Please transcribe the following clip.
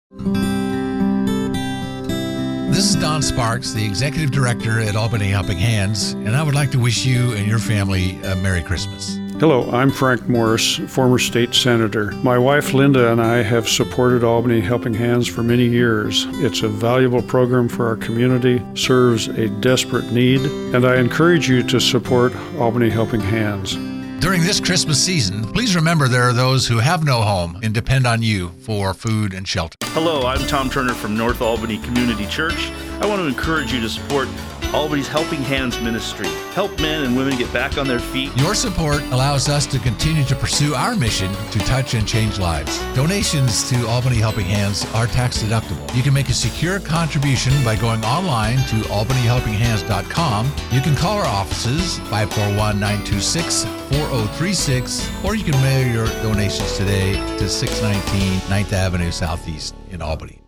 This is Don Sparks, the Executive Director at Albany Helping Hands, and I would like to wish you and your family a Merry Christmas. Hello, I'm Frank Morris, former state senator. My wife Linda and I have supported Albany Helping Hands for many years. It's a valuable program for our community, serves a desperate need, and I encourage you to support Albany Helping Hands. During this Christmas season, please remember there are those who have no home and depend on you for food and shelter. Hello, I'm Tom Turner from North Albany Community Church. I want to encourage you to support Albany's Helping Hands ministry. Help men and women get back on their feet. Your support allows us to continue to pursue our mission to touch and change lives. Donations to Albany Helping Hands are tax deductible. You can make a secure contribution by going online to albanyhelpinghands.com. You can call our offices 541-926-4036, or you can mail your donations today to 619 9th Avenue Southeast in Albany.